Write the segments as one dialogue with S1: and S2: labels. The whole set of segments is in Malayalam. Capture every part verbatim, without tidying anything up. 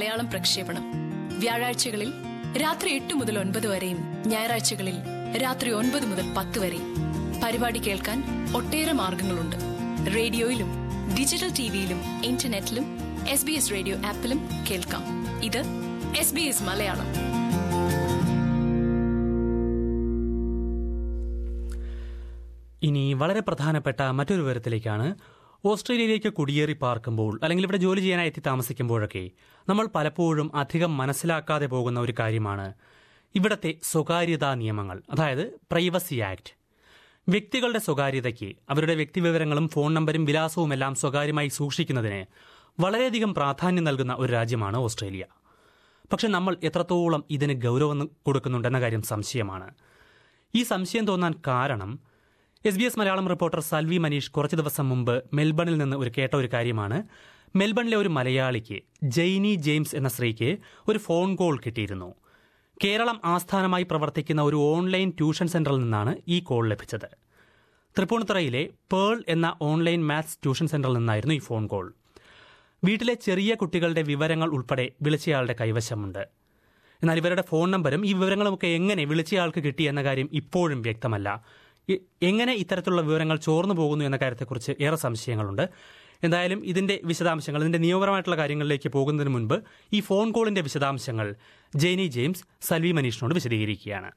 S1: മലയാളം പ്രക്ഷേപണം വ്യാഴാഴ്ചകളിൽ രാത്രി എട്ട് മുതൽ ഒൻപത് വരെയും ഞായറാഴ്ചകളിൽ രാത്രി ഒൻപത് മുതൽ പത്ത് വരെയും. പരിപാടി കേൾക്കാൻ ഒട്ടേറെ മാർഗങ്ങളുണ്ട്. റേഡിയോയിലും ഡിജിറ്റൽ ടിവിയിലും ഇന്റർനെറ്റിലും എസ് ബി എസ് റേഡിയോ ആപ്പിലും കേൾക്കാം. ഇത് എസ് ബി എസ് മലയാളം.
S2: ഇനി വളരെ പ്രധാനപ്പെട്ട മറ്റൊരു വിവരത്തിലേക്കാണ്. ഓസ്ട്രേലിയയിലേക്ക് കുടിയേറി പാർക്കുമ്പോൾ അല്ലെങ്കിൽ ഇവിടെ ജോലി ചെയ്യാനായി എത്തി താമസിക്കുമ്പോഴൊക്കെ നമ്മൾ പലപ്പോഴും അധികം മനസ്സിലാക്കാതെ പോകുന്ന ഒരു കാര്യമാണ് ഇവിടത്തെ സ്വകാര്യതാ നിയമങ്ങൾ, അതായത് പ്രൈവസി ആക്ട്. വ്യക്തികളുടെ സ്വകാര്യതയ്ക്ക് അവരുടെ വ്യക്തിവിവരങ്ങളും ഫോൺ നമ്പരും വിലാസവും എല്ലാം സ്വകാര്യമായി സൂക്ഷിക്കുന്നതിന് വളരെയധികം പ്രാധാന്യം നൽകുന്ന ഒരു രാജ്യമാണ് ഓസ്ട്രേലിയ. പക്ഷെ നമ്മൾ എത്രത്തോളം ഇതിന് ഗൗരവം കൊടുക്കുന്നുണ്ടെന്ന കാര്യം സംശയമാണ്. ഈ സംശയം തോന്നാൻ കാരണം S B S Malayalam reporter Salvi Manish കുറച്ച് ദിവസം മുമ്പ് മെൽബണിൽ നിന്ന് ഒരു കേട്ട ഒരു കാര്യമാണ്. മെൽബണിലെ ഒരു മലയാളിക്ക്, ജെയ്നി ജെയിംസ് എന്ന സ്ത്രീക്ക്, ഒരു ഫോൺ കോൾ കിട്ടിയിരുന്നു. കേരളം ആസ്ഥാനമായി പ്രവർത്തിക്കുന്ന ഒരു ഓൺലൈൻ ട്യൂഷൻ സെന്ററിൽ നിന്നാണ് ഈ കോൾ ലഭിച്ചത്. തൃപ്പൂണിത്തുറയിലെ പേൾ എന്ന ഓൺലൈൻ മാത്സ് ട്യൂഷൻ സെന്ററിൽ നിന്നായിരുന്നു ഈ ഫോൺ കോൾ. വീട്ടിലെ ചെറിയ കുട്ടികളുടെ വിവരങ്ങൾ ഉൾപ്പെടെ വിളിച്ചയാളുടെ കൈവശമുണ്ട്. എന്നാൽ ഇവരുടെ ഫോൺ നമ്പരും ഈ വിവരങ്ങളുമൊക്കെ എങ്ങനെ വിളിച്ചയാൾക്ക് കിട്ടി എന്ന കാര്യം ഇപ്പോഴും വ്യക്തമല്ല. എങ്ങനെ ഇത്തരത്തിലുള്ള വിവരങ്ങൾ ചോർന്നു പോകുന്നു എന്ന കാര്യത്തെക്കുറിച്ച് ഏറെ സംശയങ്ങളുണ്ട്. എന്തായാലും ഇതിന്റെ വിശദാംശങ്ങൾ, ഇതിന്റെ നിയമപരമായിട്ടുള്ള കാര്യങ്ങളിലേക്ക് പോകുന്നതിന് മുൻപ് ഈ ഫോൺ കോളിന്റെ വിശദാംശങ്ങൾ ജെയ്നി ജെയിംസ് സൽവി മനീഷിനോട് വിശദീകരിക്കുകയാണ്.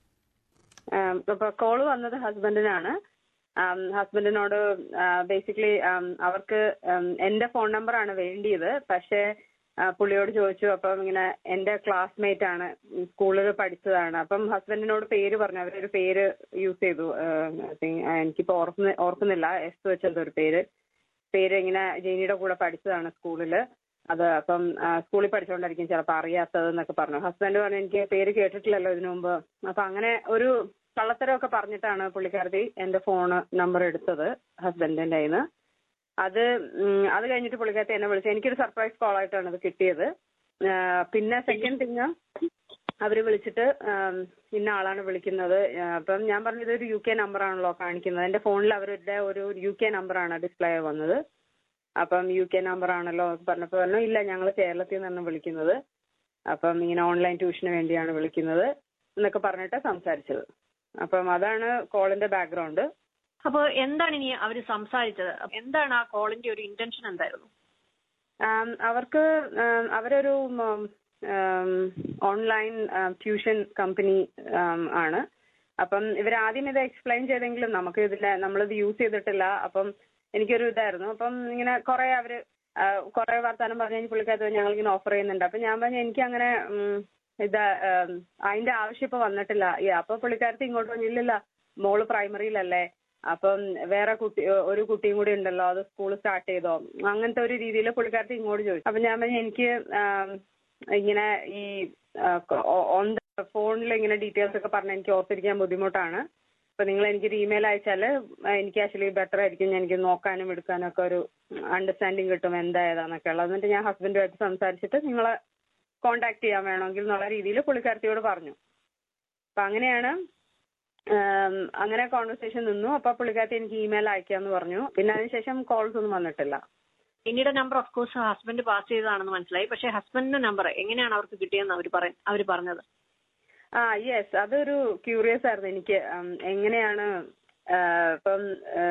S3: കോള് വന്നത് ഹസ്ബൻഡിനാണ്. ഹസ്ബൻഡിനോട് ബേസിക്കലി അവർക്ക് എന്റെ ഫോൺ നമ്പറാണ് വേണ്ടിയത്. പക്ഷേ പുള്ളിയോട് ചോദിച്ചു. അപ്പം ഇങ്ങനെ എന്റെ ക്ലാസ്മേറ്റ് ആണ്, സ്കൂളിൽ പഠിച്ചതാണ്. അപ്പം ഹസ്ബൻഡിനോട് പേര് പറഞ്ഞു. അവരൊരു പേര് യൂസ് ചെയ്തു. എനിക്കിപ്പോ ഓർക്കുന്ന ഓർക്കുന്നില്ല എസ് വെച്ചതൊരു പേര് പേര് ഇങ്ങനെ ജെയിനിയുടെ കൂടെ പഠിച്ചതാണ് സ്കൂളിൽ. അത് അപ്പം സ്കൂളിൽ പഠിച്ചുകൊണ്ടായിരിക്കും ചിലപ്പോൾ അറിയാത്തത് എന്നൊക്കെ പറഞ്ഞു. ഹസ്ബൻഡ് പറഞ്ഞു എനിക്ക് പേര് കേട്ടിട്ടില്ലല്ലോ ഇതിനു മുമ്പ്. അപ്പൊ അങ്ങനെ ഒരു കള്ളത്തരമൊക്കെ പറഞ്ഞിട്ടാണ് പുള്ളിക്കാരത്തി എന്റെ ഫോൺ നമ്പർ എടുത്തത് ഹസ്ബൻഡിന്റെ കയ്യിൽ നിന്ന്. അത് അത് കഴിഞ്ഞിട്ട് പുള്ളിക്കാരത്തി എന്നെ വിളിച്ചു. എനിക്കൊരു സർപ്രൈസ് കോൾ ആയിട്ടാണ് അത് കിട്ടിയത്. പിന്നെ സെക്കൻഡ് തിങ് അവര് വിളിച്ചിട്ട് ഇന്ന ആളാണ് വിളിക്കുന്നത്. അപ്പം ഞാൻ പറഞ്ഞത് ഒരു യു കെ നമ്പർ ആണല്ലോ കാണിക്കുന്നത്. എന്റെ ഫോണിൽ അവരുടെ ഒരു യു കെ നമ്പറാണ് ഡിസ്പ്ലേ വന്നത്. അപ്പം യു കെ നമ്പർ ആണല്ലോ പറഞ്ഞപ്പോൾ പറഞ്ഞു ഇല്ല, ഞങ്ങൾ കേരളത്തിൽ നിന്നാണ് വിളിക്കുന്നത്. അപ്പം ഇങ്ങനെ ഓൺലൈൻ ട്യൂഷന് വേണ്ടിയാണ് വിളിക്കുന്നത് എന്നൊക്കെ പറഞ്ഞിട്ട് സംസാരിച്ചത്. അപ്പം അതാണ് കോളിന്റെ ബാക്ക്ഗ്രൗണ്ട്.
S4: അപ്പൊ എന്താണ് ഇനി അവര് സംസാരിച്ചത്? എന്താണ് ആ കോളിന്റെ ഒരു ഇന്റൻഷൻ എന്തായിരുന്നു?
S3: അവർക്ക് അവരൊരു ഓൺലൈൻ ട്യൂഷൻ കമ്പനി ആണ്. അപ്പം ഇവർ ആദ്യം ഇത് എക്സ്പ്ലെയിൻ ചെയ്തെങ്കിലും നമുക്ക് ഇതില്ല, നമ്മളിത് യൂസ് ചെയ്തിട്ടില്ല. അപ്പം എനിക്കൊരു ഇതായിരുന്നു. അപ്പം ഇങ്ങനെ കുറെ അവര് കുറെ വർത്താനം പറഞ്ഞു പുള്ളിക്കകത്ത് ഞങ്ങളിങ്ങനെ ഓഫർ ചെയ്യുന്നുണ്ട്. അപ്പൊ ഞാൻ പറഞ്ഞു എനിക്ക് അങ്ങനെ ഇത് അതിന്റെ ആവശ്യം ഇപ്പൊ വന്നിട്ടില്ല. അപ്പൊ പുള്ളിക്കാരത്തി ഇങ്ങോട്ട് പറഞ്ഞില്ല, മോള് പ്രൈമറിയിലല്ലേ, അപ്പം വേറെ കുട്ടി ഒരു കുട്ടിയും കൂടി ഉണ്ടല്ലോ, അത് സ്കൂൾ സ്റ്റാർട്ട് ചെയ്തോ, അങ്ങനത്തെ ഒരു രീതിയിൽ പുള്ളിക്കാരത്തി ഇങ്ങോട്ട് ചോദിച്ചു. അപ്പൊ ഞാൻ പറഞ്ഞു എനിക്ക് ഇങ്ങനെ ഈ ഓൺ ദ ഫോണിൽ ഇങ്ങനെ ഡീറ്റെയിൽസ് ഒക്കെ പറഞ്ഞാൽ എനിക്ക് ഓർത്തിരിക്കാൻ ബുദ്ധിമുട്ടാണ്. അപ്പൊ നിങ്ങൾ എനിക്കൊരു ഇമെയിൽ അയച്ചാൽ എനിക്ക് ആക്ച്വലി ബെറ്റർ ആയിരിക്കും. എനിക്ക് നോക്കാനും എടുക്കാനും ഒക്കെ ഒരു അണ്ടർസ്റ്റാൻഡിങ് കിട്ടും എന്താ ഏതാന്നൊക്കെ ഉള്ളത്. എന്നിട്ട് ഞാൻ ഹസ്ബൻഡുമായിട്ട് സംസാരിച്ചിട്ട് നിങ്ങളെ കോണ്ടാക്ട് ചെയ്യാൻ വേണമെങ്കിൽ എന്നുള്ള രീതിയിൽ പുള്ളിക്കാരത്തിയോട് പറഞ്ഞു. അപ്പൊ അങ്ങനെയാണ് അങ്ങനെ കോൺവെർസേഷൻ നിന്നു. അപ്പൊ പുള്ളിക്കാരത്തി എനിക്ക് ഇമെയിൽ അയക്കാന്ന് പറഞ്ഞു. പിന്നെ അതിനുശേഷം കോൾസ് ഒന്നും വന്നിട്ടില്ല.
S4: പിന്നീട് number of course husband pass ചെയ്തതാണെന്ന് മനസ്സിലായി. പക്ഷെ ഹസ്ബൻഡിന്റെ നമ്പർ എങ്ങനെയാണ് അവർക്ക് കിട്ടിയെന്ന് അവർ അവര് പറഞ്ഞത്?
S3: ആ യെസ്, അതൊരു ക്യൂറിയസ് ആയിരുന്നു എനിക്ക്. എങ്ങനെയാണ് ഇപ്പം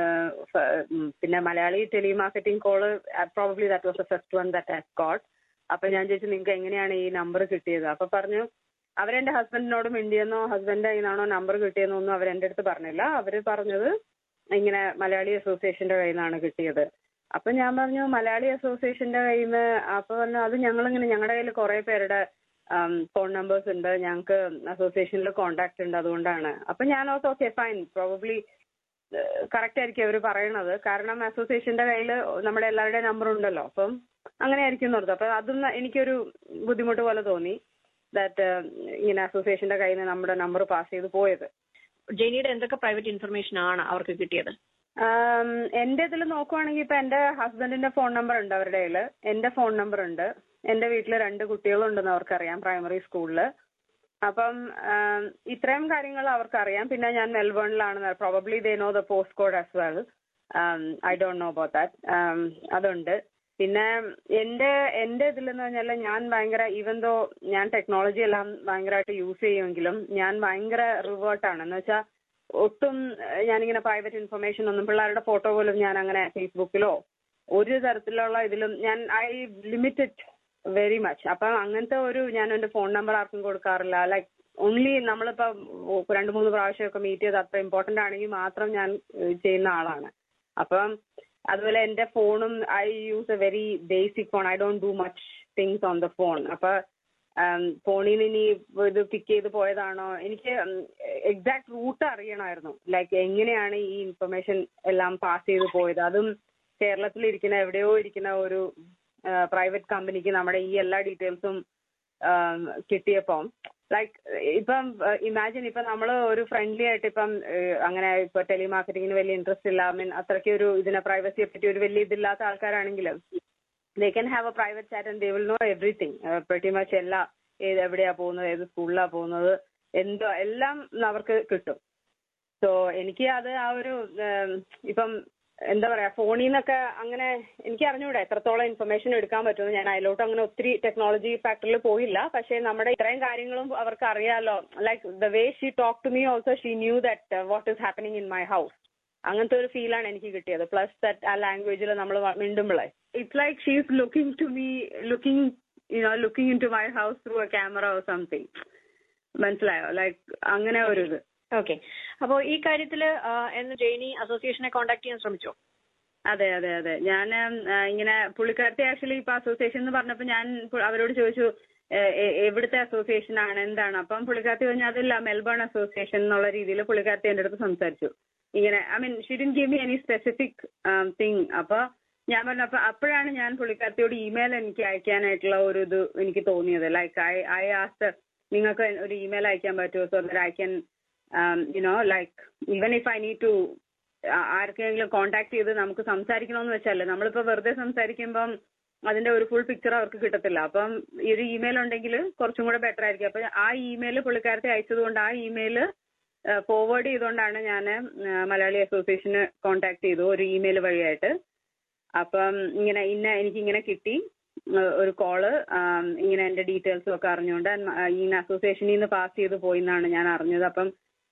S3: പിന്നെ Malayali telemarketing call probably that was the first one that has got. അപ്പൊ ഞാൻ ചോദിച്ചു നിങ്ങൾക്ക് എങ്ങനെയാണ് ഈ നമ്പർ കിട്ടിയത്? അപ്പൊ പറഞ്ഞു അവരെന്റെ ഹസ്ബൻഡിനോട് മിണ്ടിയെന്നോ ഹസ്ബൻഡിന്റെ കയ്യിലാണോ നമ്പർ കിട്ടിയെന്നോ ഒന്നും അവരെന്റെ അടുത്ത് പറഞ്ഞില്ല. അവര് പറഞ്ഞത് ഇങ്ങനെ മലയാളി അസോസിയേഷന്റെ കയ്യിൽ നിന്നാണ് കിട്ടിയത്. അപ്പൊ ഞാൻ പറഞ്ഞു മലയാളി അസോസിയേഷന്റെ കയ്യിൽ നിന്ന്. അപ്പൊ പറഞ്ഞു അത് ഞങ്ങളിങ്ങനെ ഞങ്ങളുടെ കയ്യിൽ കുറെ പേരുടെ ഫോൺ നമ്പേഴ്സ് ഉണ്ട്, ഞങ്ങൾക്ക് അസോസിയേഷനിൽ കോണ്ടാക്ട് ഉണ്ട്, അതുകൊണ്ടാണ്. അപ്പൊ ഞാൻ ഓർത്ത് ഓക്കെ ഫൈൻ, പ്രോബബ്ലി കറക്റ്റ് ആയിരിക്കും അവർ പറയണത്. കാരണം അസോസിയേഷന്റെ കയ്യിൽ നമ്മുടെ എല്ലാവരുടെയും നമ്പർ ഉണ്ടല്ലോ, അപ്പം അങ്ങനെ ആയിരിക്കും ഓർത്ത്. അപ്പൊ അതും എനിക്കൊരു ബുദ്ധിമുട്ട് പോലെ തോന്നി ദാറ്റ് ഇങ്ങനെ അസോസിയേഷന്റെ കയ്യിൽ നിന്ന് നമ്മുടെ നമ്പർ പാസ് ചെയ്ത് പോയത്.
S4: ജെനിയുടെ എന്തൊക്കെ പ്രൈവറ്റ് ഇൻഫർമേഷൻ ആണ് അവർക്ക് കിട്ടിയത്?
S3: എന്റെ ഇതിൽ നോക്കുവാണെങ്കിൽ ഇപ്പൊ എന്റെ ഹസ്ബൻഡിന്റെ ഫോൺ നമ്പർ ഉണ്ട് അവരുടെ കയ്യിൽ, എന്റെ ഫോൺ നമ്പർ ഉണ്ട്, എന്റെ വീട്ടിൽ രണ്ട് കുട്ടികളുണ്ടെന്ന് അവർക്കറിയാം പ്രൈമറി സ്കൂളില്. അപ്പം ഇത്രയും കാര്യങ്ങൾ അവർക്കറിയാം. പിന്നെ ഞാൻ മെൽബണിലാണ്, probably they know the post code as well. I don't know about that. അതുണ്ട്. പിന്നെ എന്റെ എന്റെ ഇതിലെന്ന് പറഞ്ഞാൽ ഞാൻ ഭയങ്കര ഈവൻ ദോ ഞാൻ ടെക്നോളജി എല്ലാം ഭയങ്കരമായിട്ട് യൂസ് ചെയ്യുമെങ്കിലും ഞാൻ ഭയങ്കര റിവേർട്ടാണ്. എന്ന് വെച്ചാൽ ഒട്ടും ഞാനിങ്ങനെ പ്രൈവറ്റ് ഇൻഫർമേഷൻ ഒന്നും പിള്ളേരുടെ ഫോട്ടോ പോലും ഞാൻ അങ്ങനെ ഫേസ്ബുക്കിലോ ഒരു തരത്തിലുള്ള ഇതിലും ഞാൻ ഐ ലിമിറ്റഡ് വെരി മച്ച്. അപ്പം അങ്ങനത്തെ ഒരു ഞാൻ എന്റെ ഫോൺ നമ്പർ ആർക്കും കൊടുക്കാറില്ല. ലൈക്ക് ഓൺലി നമ്മളിപ്പോ രണ്ടു മൂന്ന് പ്രാവശ്യമൊക്കെ മീറ്റ് ചെയ്ത് അത്ര ഇമ്പോർട്ടന്റ് ആണെങ്കിൽ മാത്രം ഞാൻ ചെയ്യുന്ന ആളാണ്. അപ്പം അതുപോലെ എന്റെ ഫോണും I use a very basic phone. I don't do much things on the phone. അപ്പൊ ഫോണിൽ നിന്ന് ഇനി ഇത് പിക്ക് ചെയ്ത് പോയതാണോ, എനിക്ക് എക്സാക്ട് റൂട്ട് അറിയണമായിരുന്നു. ലൈക്ക് എങ്ങനെയാണ് ഈ ഇൻഫർമേഷൻ എല്ലാം പാസ് ചെയ്ത് പോയത്. അതും കേരളത്തിൽ ഇരിക്കുന്ന എവിടെയോ ഇരിക്കുന്ന ഒരു പ്രൈവറ്റ് കമ്പനിക്ക് നമ്മുടെ ഈ എല്ലാ ഡീറ്റെയിൽസും കിട്ടിയപ്പം ലൈക്ക് ഇപ്പം ഇമാജിൻ ഇപ്പം നമ്മൾ ഒരു ഫ്രണ്ട്ലി ആയിട്ട് ഇപ്പം അങ്ങനെ ഇപ്പൊ ടെലിമാർക്കറ്റിങ്ങിന് വലിയ ഇൻട്രസ്റ്റ് ഇല്ല, മീൻ അത്രയ്ക്ക് ഒരു ഇതിനെ പ്രൈവസിയെ പറ്റി ഒരു വലിയ ഇതില്ലാത്ത ആൾക്കാരാണെങ്കിലും they can have a private chat and they will know everything. Uh, pretty much എല്ലാ ഏത് എവിടെയാ പോകുന്നത്, ഏത് സ്കൂളിലാണ് പോകുന്നത്, എന്തോ എല്ലാം അവർക്ക് കിട്ടും. സോ എനിക്ക് അത് ആ ഒരു ഇപ്പം എന്താ പറയാ ഫോണിൽ നിന്നൊക്കെ അങ്ങനെ എനിക്ക് അറിഞ്ഞൂടെ എത്രത്തോളം ഇൻഫർമേഷൻ എടുക്കാൻ പറ്റുമെന്ന്. ഞാൻ അതിലോട്ട് അങ്ങനെ ഒത്തിരി ടെക്നോളജി ഫാക്ടറിൽ പോയില്ല. പക്ഷെ നമ്മുടെ ഇത്രയും കാര്യങ്ങളും അവർക്ക് അറിയാലോ. Like the way she talk to me also she knew that what is happening in my house. അങ്ങനത്തെ ഒരു ഫീലാണ് എനിക്ക് കിട്ടിയത്. പ്ലസ് ദാറ്റ് ആ ലാംഗ്വേജിൽ നമ്മൾ മിണ്ടുമ്പോഴേ it's like she is looking to me looking you know looking into my house through a camera or something. മനസ്സിലായോ? ലൈക്ക് അങ്ങനെ ഒരു ഇത്.
S4: ഓക്കെ. അപ്പോൾ ഈ കാര്യത്തിൽ എന്ന് ജെയിനി അസോസിയേഷനെ കോൺടാക്ട് ചെയ്യാൻ ശ്രമിച്ചോ?
S3: അതെ അതെ അതെ ഞാൻ ഇങ്ങനെ പുള്ളിക്കാരത്തെ ആക്ച്വലി ഇപ്പൊ അസോസിയേഷൻ എന്ന് പറഞ്ഞപ്പോൾ ഞാൻ അവരോട് ചോദിച്ചു എവിടുത്തെ അസോസിയേഷൻ ആണ് എന്താണ്. അപ്പം പുള്ളിക്കാരത്തി പറഞ്ഞു അതില്ല മെൽബൺ അസോസിയേഷൻ എന്നുള്ള രീതിയിൽ പുള്ളിക്കാരത്തി എൻ്റെ അടുത്ത് സംസാരിച്ചു. ഇങ്ങനെ I mean she didn't give me any specific thing. അപ്പൊ ഞാൻ പറഞ്ഞു അപ്പൊ അപ്പോഴാണ് ഞാൻ പുള്ളിക്കാരത്തിയോട് ഇമെയിൽ എനിക്ക് അയക്കാനായിട്ടുള്ള ഒരു ഇത് എനിക്ക് തോന്നിയത്. ലൈക്ക് ഐ ഐ ആസ്ക്ഡ് നിങ്ങൾക്ക് ഒരു ഇമെയിൽ അയക്കാൻ പറ്റുമോ so that I can you know like even if I need to ആർക്കെങ്കിലും കോൺടാക്ട് ചെയ്ത് നമുക്ക് സംസാരിക്കണമെന്ന് വെച്ചാൽ നമ്മളിപ്പോ വെറുതെ സംസാരിക്കുമ്പം അതിന്റെ ഒരു ഫുൾ പിക്ചർ അവർക്ക് കിട്ടത്തില്ല. അപ്പം ഈ ഒരു ഇമെയിൽ ഉണ്ടെങ്കിൽ കുറച്ചും കൂടെ ബെറ്റർ ആയിരിക്കും. അപ്പൊ ആ ഇമെയിൽ പുള്ളിക്കാരത്തെ അയച്ചത് കൊണ്ട് ആ ഇമെയിൽ ഫോർവേഡ് ചെയ്തുകൊണ്ടാണ് ഞാൻ മലയാളി അസോസിയേഷന് കോൺടാക്ട് ചെയ്തു ഒരു ഇമെയിൽ വഴിയായിട്ട്. അപ്പം ഇങ്ങനെ ഇന്ന എനിക്കിങ്ങനെ കിട്ടി ഒരു കോള്, ഇങ്ങനെ എന്റെ ഡീറ്റെയിൽസും ഒക്കെ അറിഞ്ഞുകൊണ്ട് ഇങ്ങനെ അസോസിയേഷനിൽ നിന്ന് പാസ് ചെയ്ത് പോയി എന്നാണ് ഞാൻ അറിഞ്ഞത്. അപ്പം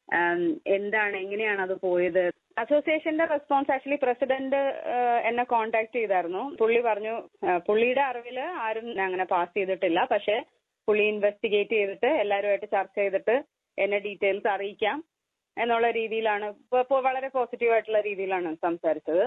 S3: എന്താണ് എങ്ങനെയാണ് അത് പോയത്? അസോസിയേഷന്റെ റെസ്പോൺസ് ആക്ച്വലി പ്രസിഡന്റ് എന്നെ കോൺടാക്ട് ചെയ്തായിരുന്നു. പുള്ളി പറഞ്ഞു പുള്ളിയുടെ അറിവിൽ ആരും അങ്ങനെ പാസ് ചെയ്തിട്ടില്ല, പക്ഷെ പുള്ളി ഇൻവെസ്റ്റിഗേറ്റ് ചെയ്തിട്ട് എല്ലാവരുമായിട്ട് ചർച്ച ചെയ്തിട്ട് എന്നെ ഡീറ്റെയിൽസ് അറിയിക്കാം എന്നുള്ള രീതിയിലാണ് ഇപ്പോൾ വളരെ പോസിറ്റീവ് ആയിട്ടുള്ള രീതിയിലാണ് സംസാരിച്ചത്.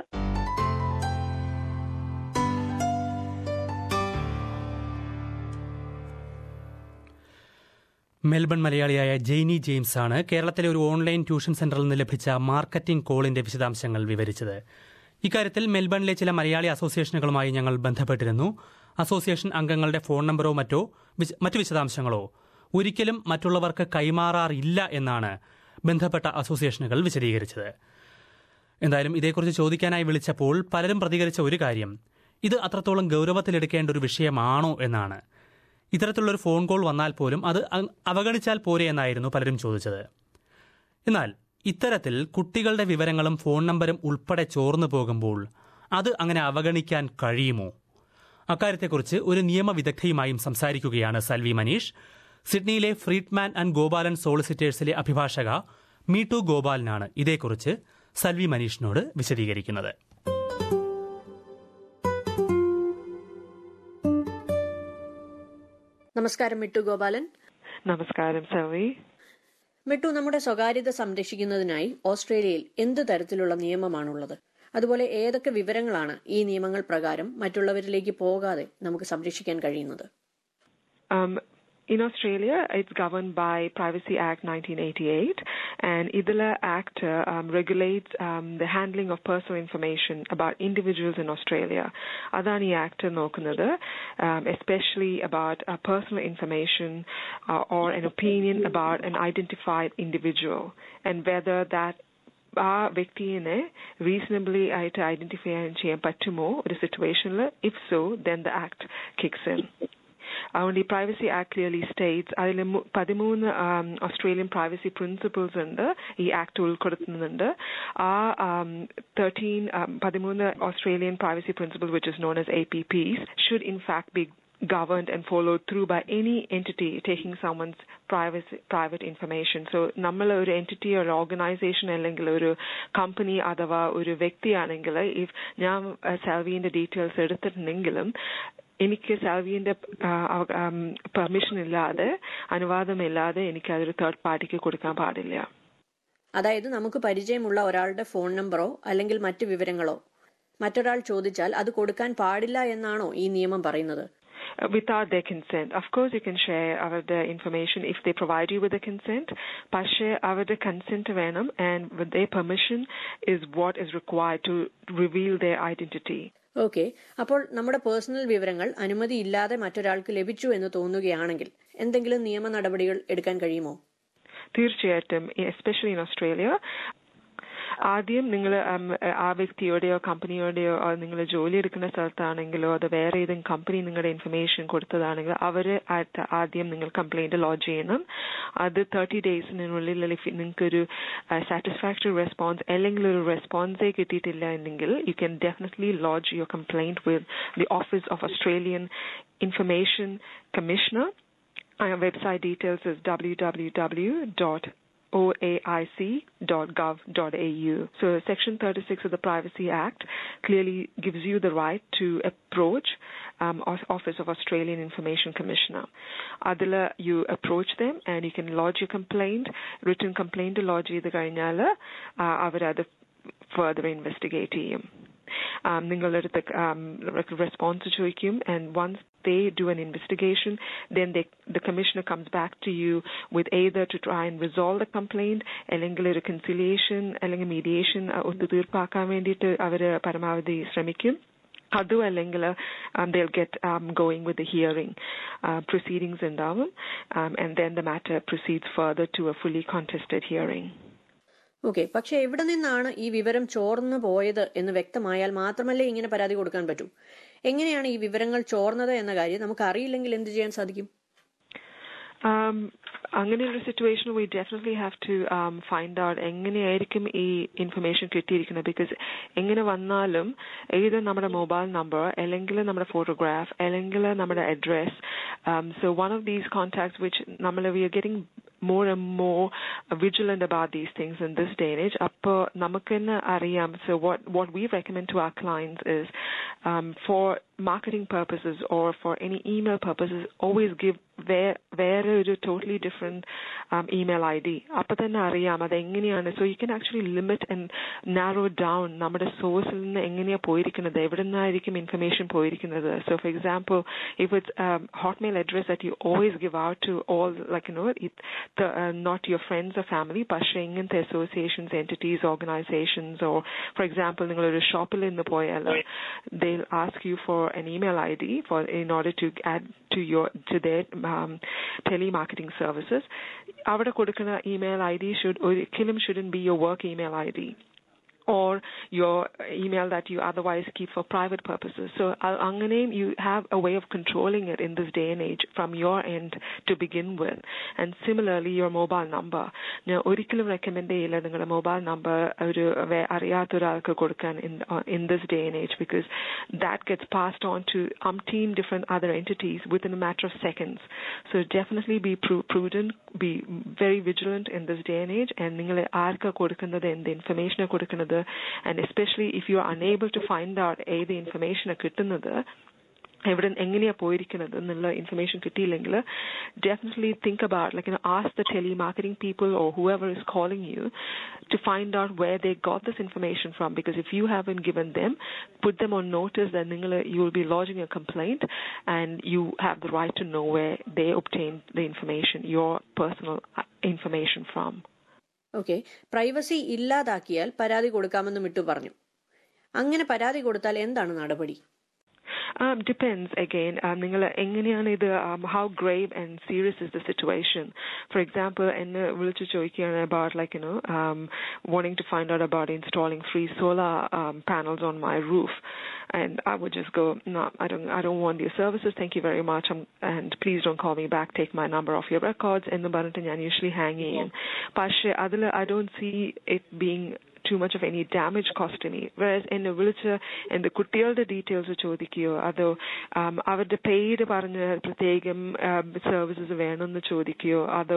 S2: മെൽബൺ മലയാളിയായ ജെയിനി ജെയിംസ് ആണ് കേരളത്തിലെ ഒരു ഓൺലൈൻ ട്യൂഷൻ സെന്ററിൽ നിന്ന് ലഭിച്ച മാർക്കറ്റിംഗ് കോളിന്റെ വിശദാംശങ്ങൾ വിവരിച്ചത്. ഇക്കാര്യത്തിൽ മെൽബണിലെ ചില മലയാളി അസോസിയേഷനുകളുമായി ഞങ്ങൾ ബന്ധപ്പെട്ടിരുന്നു. അസോസിയേഷൻ അംഗങ്ങളുടെ ഫോൺ നമ്പറോ മറ്റോ മറ്റു വിശദാംശങ്ങളോ ഒരിക്കലും മറ്റുള്ളവർക്ക് കൈമാറാറില്ല എന്നാണ് ബന്ധപ്പെട്ട അസോസിയേഷനുകൾ വിശദീകരിച്ചത്. എന്തായാലും ഇതേക്കുറിച്ച് ചോദിക്കാനായി വിളിച്ചപ്പോൾ പലരും പ്രതികരിച്ച ഒരു കാര്യം ഇത് അത്രത്തോളം ഗൗരവത്തിലെടുക്കേണ്ട ഒരു വിഷയമാണോ എന്നാണ്. ഇത്തരത്തിലുള്ളൊരു ഫോൺ കോൾ വന്നാൽ പോലും അത് അവഗണിച്ചാൽ പോരെ എന്നായിരുന്നു പലരും ചോദിച്ചത്. എന്നാൽ ഇത്തരത്തിൽ കുട്ടികളുടെ വിവരങ്ങളും ഫോൺ നമ്പരും ഉൾപ്പെടെ ചോർന്നു പോകുമ്പോൾ അത് അങ്ങനെ അവഗണിക്കാൻ കഴിയുമോ? അക്കാര്യത്തെക്കുറിച്ച് ഒരു നിയമവിദഗ്ധയുമായും സംസാരിക്കുകയാണ് സൽവി മനീഷ്. സിഡ്നിയിലെ ഫ്രീഡ്മാൻ ആൻഡ് ഗോപാലൻ സോളിസിറ്റേഴ്സിലെ അഭിഭാഷക മീട്ടു ഗോപാലനാണ് ഇതേക്കുറിച്ച് സൽവി മനീഷിനോട് വിശദീകരിക്കുന്നത്.
S5: നമസ്കാരം മിട്ടു ഗോപാലൻ.
S6: നമസ്കാരം സൽവി.
S5: മിട്ടു, നമ്മുടെ സ്വകാര്യത സംരക്ഷിക്കുന്നതിനായി ഓസ്ട്രേലിയയിൽ എന്ത് തരത്തിലുള്ള നിയമമാണുള്ളത്? അതുപോലെ ഏതൊക്കെ വിവരങ്ങളാണ് ഈ നിയമങ്ങൾ പ്രകാരം മറ്റുള്ളവരിലേക്ക് പോകാതെ നമുക്ക് സംരക്ഷിക്കാൻ കഴിയുന്നത്?
S6: In Australia, it's governed by Privacy Act nineteen eighty-eight, and Idila Act uh, um, regulates um, the handling of personal information about individuals in Australia. Adani Act nokunadu, um, especially about uh, personal information uh, or an opinion about an identified individual, and whether that ആ വ്യക്തിയെ റീസണബിളി ആയിട്ട് ഐഡന്റിഫൈ ചെയ്യാൻ പറ്റുമോ ഒരു സിറ്റുവേഷനിൽ. If so, then the act kicks in. അതുകൊണ്ട് ഈ പ്രൈവസി ആക്ട് ക്ലിയർലി സ്റ്റേറ്റ്സ് അതിൽ പതിമൂന്ന് ഓസ്ട്രേലിയൻ പ്രൈവസി പ്രിൻസിപ്പിൾസ് ഉണ്ട് ഈ ആക്ട് ഉൾപ്പെടുത്തുന്നുണ്ട്. ആ തേർട്ടീൻ പതിമൂന്ന് Australian privacy principle which is known as A P Ps should in fact be governed and followed through by any entity taking someone's private private information. So നമ്മൾ ഒരു entity or organization അല്ലെങ്കിൽ ഒരു company അഥവാ ഒരു വ്യക്തിയാണെങ്കിൽ if ഞാൻ സാൽവിന്റെ ഡീറ്റെയിൽസ് എടുത്തിട്ടുണ്ടെങ്കിലും എനിക്ക് സാൽവിന്റെ പെർമിഷൻ ഇല്ലാതെ അനുവാദമില്ലാതെ എനിക്ക് അതൊരു തേർഡ് പാർട്ടിക്ക് കൊടുക്കാൻ പാടില്ല.
S5: അതായത് നമുക്ക് പരിചയമുള്ള ഒരാളുടെ ഫോൺ നമ്പറോ അല്ലെങ്കിൽ മറ്റു വിവരങ്ങളോ മറ്റൊരാൾ ചോദിച്ചാൽ അത് കൊടുക്കാൻ പാടില്ല എന്നാണോ ഈ നിയമം പറയുന്നത്?
S6: Without their consent. Of course, you can share our information if they provide you with the consent. പക്ഷേ അവരുടെ consent വേണം, and with their permission is what is required to reveal their identity.
S5: Okay, അപ്പോൾ നമ്മുടെ പേഴ്സണൽ വിവരങ്ങൾ അനുമതിയില്ലാതെ മറ്റൊരാൾക്ക് ലഭിച്ചു എന്ന് തോന്നുകയാണെങ്കിൽ എന്തെങ്കിലും നിയമ നടപടികൾ എടുക്കാൻ കഴിയുമോ?
S6: തീർച്ചയായിട്ടും, എസ്പെഷ്യലി ഇൻ ഓസ്ട്രേലിയ. ആദ്യം നിങ്ങൾ ആ വ്യക്തിയോടെയോ കമ്പനിയോടെയോ നിങ്ങൾ ജോലി എടുക്കുന്ന സ്ഥലത്താണെങ്കിലോ അത് വേറെ ഏതെങ്കിലും കമ്പനി നിങ്ങളുടെ ഇൻഫർമേഷൻ കൊടുത്തതാണെങ്കിലോ അവര് ആദ്യം നിങ്ങൾ കംപ്ലൈന്റ് ലോഡ്ജ് ചെയ്യണം. അത് തേർട്ടി ഡേയ്സിനുള്ളിൽ നിങ്ങൾക്കൊരു സാറ്റിസ്ഫാക്ടറി റെസ്പോൺസ് അല്ലെങ്കിൽ ഒരു റെസ്പോൺസേ കിട്ടിയിട്ടില്ല എന്നെങ്കിൽ you can definitely lodge your complaint with the office of Australian information commissioner. Website details is W W W dot o a i c dot gov dot a u. So Section thirty-six of the Privacy Act clearly gives you the right to approach um, Office of Australian Information Commissioner. Adila, you approach them and you can lodge your complaint, written complaint to lodge either kainala avarada further investigate ചെയ്യും. Um, നിങ്ങളടുത്ത് response ചോദിക്കും, and once they do an investigation, then they, the commissioner comes back to you with either to try and resolve the complaint, അല്ലെങ്കിൽ ഒരു conciliation അല്ലെങ്കിൽ mediation ഒത്തുതീർപ്പാക്കാൻ വേണ്ടിയിട്ട് അവർ പരമാവധി ശ്രമിക്കും. adu അല്ലെങ്കിൽ um, they'll get um, going with the hearing uh, proceedings ഉണ്ടാവും, um, and then the matter proceeds further to a fully contested hearing.
S5: Okay, പക്ഷെ എവിടെ നിന്നാണ് ഈ വിവരം ചോർന്നു പോയത് എന്ന് വ്യക്തമായാൽ മാത്രമല്ലേ ഇങ്ങനെ പരാതി കൊടുക്കാൻ പറ്റൂ. എങ്ങനെയാണ് ഈ വിവരങ്ങൾ ചോർന്നത് എന്ന കാര്യം നമുക്ക് അറിയില്ലെങ്കിൽ എന്ത് ചെയ്യാൻ സാധിക്കും?
S6: അങ്ങനെയൊരു situation we definitely have to um, find out എങ്ങനെയായിരിക്കും ഈ ഇൻഫർമേഷൻ കിട്ടിയിരിക്കുന്നത്. ബിക്കോസ് എങ്ങനെ വന്നാലും ഏത് നമ്മുടെ മൊബൈൽ നമ്പർ അല്ലെങ്കിൽ നമ്മുടെ ഫോട്ടോഗ്രാഫ് അല്ലെങ്കിൽ നമ്മുടെ address, so one of these contacts which നമ്മൾ we are getting more and more vigilant about these things in this day and age. Appo namakkenna ariyam. So what what we recommend to our clients is um, for marketing purposes or for any email purposes, always give where where a totally different um, email I D. Appo thanne ariyam adu enganeyanu. So you can actually limit and narrow down nammade source il ninnu enganeya poirikkunathu, evidunnayirikkum information poirikkunathu. So for example, if it's a um, hotmail address that you always give out to all, like you know it, The, uh, not your friends or family, but ingante associations, entities, organizations, or for example, ningal oru shopil innu poyala, they'll ask you for an email I D for in order to add to your to their um, telemarketing services. Avada kodukana email I D should or kilum shouldn't be your work email I D or your email that you otherwise keep for private purposes. So angane you have a way of controlling it in this day and age from your end to begin with. And similarly your mobile number. Now orikkalum recommend illa ningala mobile number oru ariyathoralku kodukkan in uh, in this day and age, because that gets passed on to umpteen different other entities within a matter of seconds. So definitely be pr- prudent, be very vigilant in this day and age, and ningale aarka kodukkunnathu and the information kodukkunnathu, and especially if you are unable to find out a the information kittunnathu evidence എങ്ങനെയാ പോയിരിക്കുന്നത് എന്നുള്ള ഇൻഫർമേഷൻ കിട്ടിയില്ലെങ്കിൽ definitely think about, like you know, ask the telemarketing people or whoever is calling you to find out where they got this information from, because if you haven't given them, put them on notice that you will be lodging a complaint and you have the right to know where they obtained the information, your personal information from.
S5: Okay, privacy ഇല്ലാതാക്കിയാൽ പരാതി കൊടുക്കാമെന്നും ഇട്ടു പറഞ്ഞു. അങ്ങനെ പരാതി കൊടുത്താൽ എന്താണ് നടപടി?
S6: Um, depends again. നിങ്ങൾ എങ്ങനെയാണ് ഇത്, how grave and serious is the situation? For example, എന്നെ വിളിച്ചു ചോദിക്കുകയാണ് about like you know um, wanting to find out about installing free solar um, panels on my roof. and I would just go, no, I don't, I don't want your services. Thank you very much, um, and please don't call me back. Take my number off your records. And the button I usually hang in. But I don't see it being too much of any damage cost to me. Whereas in the villager and the കുട്ടികളുടെ ഡീറ്റെയിൽസ് ചോദിക്കുകയോ അതോ അവരുടെ പേര് പറഞ്ഞ് പ്രത്യേകം സർവീസസ് വേണമെന്ന് ചോദിക്കുകയോ അതോ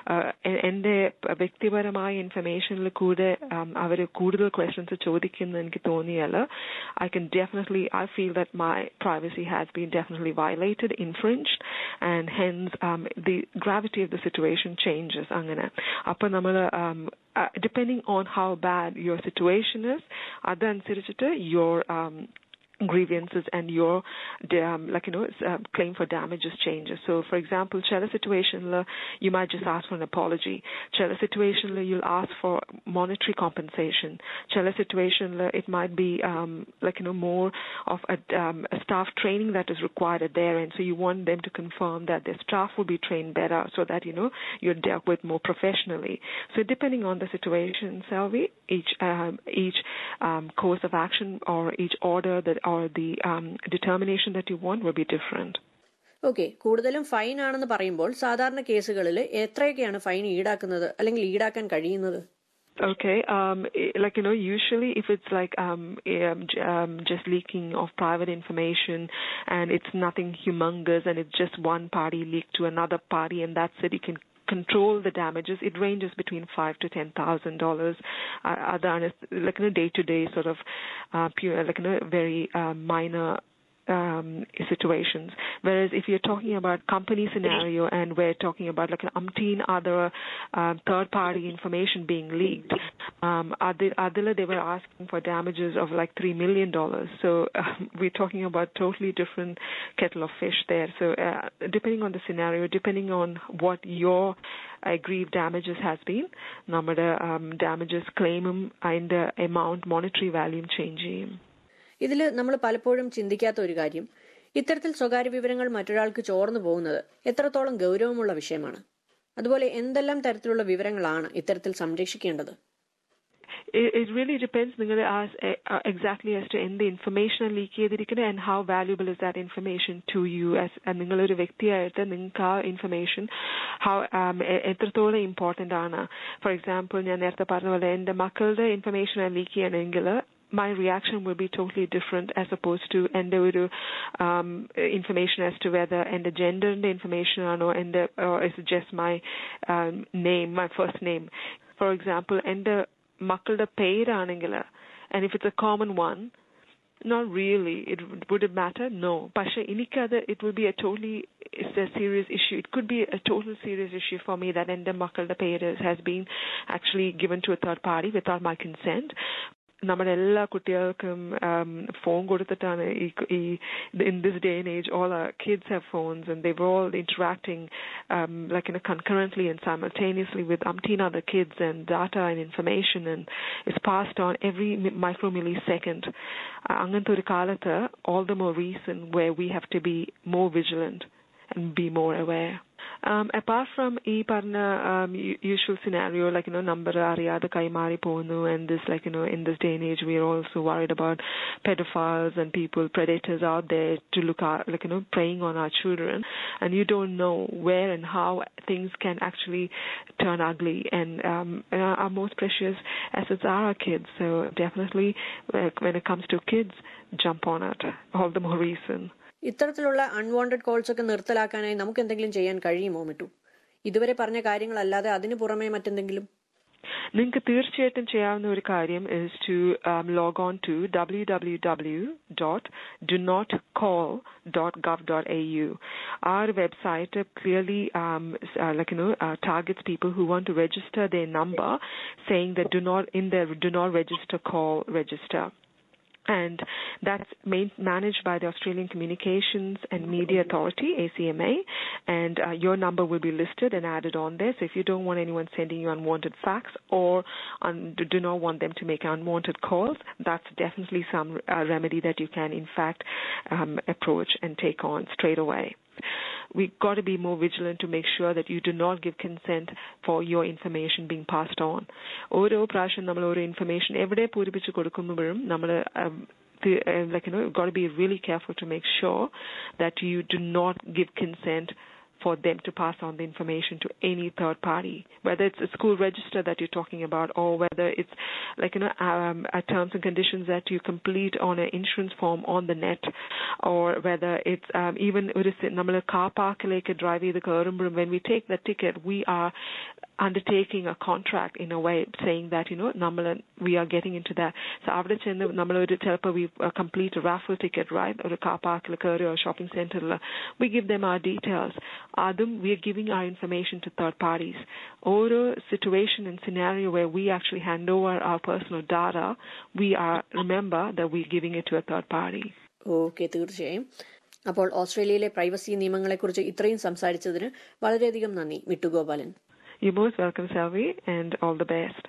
S6: എൻ്റെ വ്യക്തിപരമായ ഇൻഫർമേഷനിൽ കൂടെ അവർ കൂടുതൽ ക്വസ്റ്റ്യൻസ് ചോദിക്കുമെന്ന് എനിക്ക് തോന്നിയാൽ I can definitely, I feel that my privacy has been definitely violated, infringed, and hence um, the gravity of the situation changes. അങ്ങനെ അപ്പോൾ നമ്മൾ uh, depending on how bad your situation is, adansirichittu your um, grievances and your um, like you know uh, claim for damages changes. So for example, chala situation la you might just ask for an apology. Chala situation la you'll ask for monetary compensation. Chala situation la it might be um, like you know more of a, um, a staff training that is required there, and so you want them to confirm that their staff will be trained better so that you know you're dealt with more professionally. So depending on the situation, Selvi, each um, each um, course of action or each order that or the um, determination that you want will be different.
S5: Okay, കൂടുതലും ഫൈൻ ആണെന്ന് പറയുമ്പോൾ സാധാരണ കേസുകളിൽ എത്രയൊക്കെയാണ് ഫൈൻ ഈടാക്കുന്നത് അല്ലെങ്കിൽ ഈടാക്കാൻ കഴിയുന്നത്?
S6: Okay, um, like, you know, usually if it's like um, um, just leaking of private information and it's nothing humongous and it's just one party leaked to another party and that's it, you can control the damages. It ranges between five to ten thousand dollars. Other like in a day-to-day sort of uh, pure, like in a very uh, minor um, situations. Whereas if you're talking about company scenario and we're talking about like an umpteen other uh, third-party information being leaked, um, Adila, they were asking for damages of like three million dollars. So uh, we're talking about totally different kettle of fish there. So uh, depending on the scenario, depending on what your aggrieved damages has been, namada um, damages claim and the amount monetary value changing.
S5: ഇതിൽ നമ്മൾ പലപ്പോഴും ചിന്തിക്കാത്ത ഒരു കാര്യം, ഇത്തരത്തിൽ സ്വകാര്യ വിവരങ്ങൾ മറ്റൊരാൾക്ക് ചോർന്നു പോകുന്നത് എത്രത്തോളം ഗൗരവമുള്ള വിഷയമാണ്. അതുപോലെ എന്തെല്ലാം തരത്തിലുള്ള വിവരങ്ങളാണ് ഇത്തരത്തിൽ സംരക്ഷിക്കേണ്ടത്?
S6: It really depends. നിങ്ങൾ exactly as to എന്ത് ഇൻഫർമേഷൻ ലീക്ക് ചെയ്തിരിക്കുന്നത് and how valuable is that information to you as നിങ്ങളൊരു വ്യക്തിയായിട്ട് നിങ്ങൾക്ക് ആ ഇൻഫർമേഷൻ how എത്രത്തോളം ഇമ്പോർട്ടന്റ് ആണ്. ഫോർ എക്സാമ്പിൾ ഞാൻ നേരത്തെ പറഞ്ഞ പോലെ എൻ്റെ മക്കളുടെ ഇൻഫർമേഷൻ ലീക്ക് ചെയ്യണമെങ്കിൽ my reaction will be totally different as opposed to and the um, information as to whether and the gender and the information or no and the, or is it just my um, name, my first name. For example, and the makkalda paid anengala, and if it's a common one, not really. It would it matter? No. Pasha inikada it will be a totally it's a serious issue. It could be a total serious issue for me that and the makkalda paid has been actually given to a third party without my consent. നമ്മുടെ എല്ലാ കുട്ടികൾക്കും ഫോൺ കൊടുത്തിട്ടാണ് ഈ in this day and age all our kids have phones and they were all interacting um, like in a concurrently and simultaneously with umpteen other kids and data and information and it's passed on every micro millisecond. അങ്ങനത്തെ ഒരു കാലത്ത് all the more reason where we have to be more vigilant and be more aware. Um, apart from e parna um, usual scenario like you know number ariyada kaimari ponu and this like you know in this day and age we are also worried about pedophiles and people predators out there to look at like you know preying on our children and you don't know where and how things can actually turn ugly and um, our most precious assets are our kids. So definitely uh, when it comes to kids, jump on it. All the more reason.
S5: ഇത്തരത്തിലുള്ള അൺവാണ്ടഡ് കോൾസ് ഒക്കെ നിർത്തലാക്കാനായി നമുക്ക് എന്തെങ്കിലും ചെയ്യാൻ കഴിയുമോ മിട്ടു? ഇതുവരെ പറഞ്ഞ കാര്യങ്ങളല്ലാതെ അതിനു പുറമെ മറ്റെന്തെങ്കിലും?
S6: നിങ്ങൾക്ക് തീർച്ചയായിട്ടും ചെയ്യാവുന്ന ഒരു കാര്യം is to um, log on to w w w dot do not call dot gov dot a u. Our website clearly um, uh, like you know uh, targets people who want to register their number, saying that do not in their do not register call register. And that's main, managed by the Australian Communications and Media Authority, A C M A, and uh, your number will be listed and added on there. So if you don't want anyone sending you unwanted facts or un, do not want them to make unwanted calls, that's definitely some uh, remedy that you can, in fact, um, approach and take on straight away. We've got to be more vigilant to make sure that you do not give consent for your information being passed on. ഓരോ പ്രാവശ്യം നമ്മൾ ഓരോ ഇൻഫർമേഷൻ എവിടെ പൂരിപ്പിച്ച് കൊടുക്കുമ്പോഴും നമ്മൾ the, uh, like you know, you've got to be really careful to make sure that you do not give consent for them to pass on the information to any third party, whether it's a school register that you're talking about, or whether it's like you know um, uh, terms and conditions that you complete on an insurance form on the net, or whether it's um, even നമ്മൾ കാർ പാർക്കിലേക്ക് ഡ്രൈവ് ചെയ്ത് കയറുമ്പോഴും when we take the ticket, we are undertaking a contract in a way saying that you know നമ്മൾ we are getting into that. So അവിടെ ചെന്ന് നമ്മൾ ഒരു ചിലപ്പോൾ we uh, complete a raffle ticket, right, ഒരു കാർ പാർക്കിൽ കയറിയോ ഷോപ്പിംഗ് സെന്ററിൽ, we give them our details. Adum, we are giving our information to third parties. Oro situation and scenario where we actually hand over our personal data, we are remember that we're giving it to a third party.
S5: Okay, തീർച്ചയായും. അപ്പോൾ ഓസ്ട്രേലിയയിലെ പ്രൈവസി നിയമങ്ങളെക്കുറിച്ച് ഇത്രയും സംസാരിച്ചതിന് വളരെയധികം നന്ദി Mittu Gopalan.
S6: You're most welcome, Selvi, and all the best.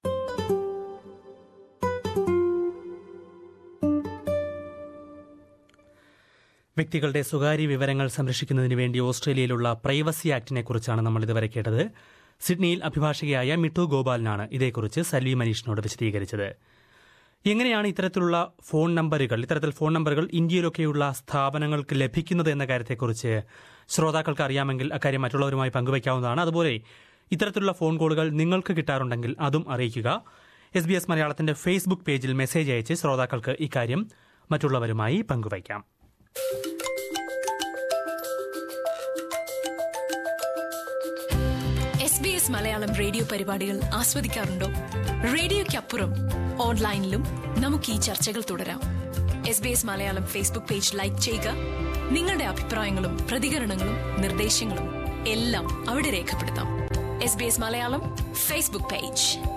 S2: വ്യക്തികളുടെ സ്വകാര്യ വിവരങ്ങൾ സംരക്ഷിക്കുന്നതിന് വേണ്ടി ഓസ്ട്രേലിയയിലുള്ള പ്രൈവസി ആക്ടിനെ കുറിച്ചാണ് നമ്മൾ ഇതുവരെ കേട്ടത്. സിഡ്നിയിൽ അഭിഭാഷകയായ മിട്ടു ഗോപാലനാണ് ഇതേക്കുറിച്ച് സൽവി മനീഷിനോട് വിശദീകരിച്ചത്. എങ്ങനെയാണ് ഇത്തരത്തിലുള്ള ഫോൺ നമ്പറുകൾ ഇത്തരത്തിൽ ഫോൺ നമ്പറുകൾ ഇന്ത്യയിലൊക്കെയുള്ള സ്ഥാപനങ്ങൾക്ക് ലഭിക്കുന്നത് എന്ന കാര്യത്തെക്കുറിച്ച് ശ്രോതാക്കൾക്ക് അറിയാമെങ്കിൽ അക്കാര്യം മറ്റുള്ളവരുമായി പങ്കുവയ്ക്കാവുന്നതാണ്. അതുപോലെ ഇത്തരത്തിലുള്ള ഫോൺ കോളുകൾ നിങ്ങൾക്ക് കിട്ടാറുണ്ടെങ്കിൽ അതും അറിയിക്കുക. എസ് ബി എസ് മലയാളത്തിന്റെ ഫേസ്ബുക്ക് പേജിൽ മെസ്സേജ് അയച്ച് ശ്രോതാക്കൾക്ക് ഇക്കാര്യം മറ്റുള്ളവരുമായി പങ്കുവയ്ക്കാം.
S1: S B S Malayalam radio പരിപാടികൾ ആസ്വദിക്കാറുണ്ടോ? റേഡിയോയ്ക്കപ്പുറം ഓൺലൈനിലും നമുക്ക് ഈ ചർച്ചകൾ തുടരാം. S B S Malayalam Facebook page like ചെയ്യുക. നിങ്ങളുടെ അഭിപ്രായങ്ങളും പ്രതികരണങ്ങളും നിർദ്ദേശങ്ങളും എല്ലാം അവിടെ രേഖപ്പെടുത്താം. S B S Malayalam Facebook page.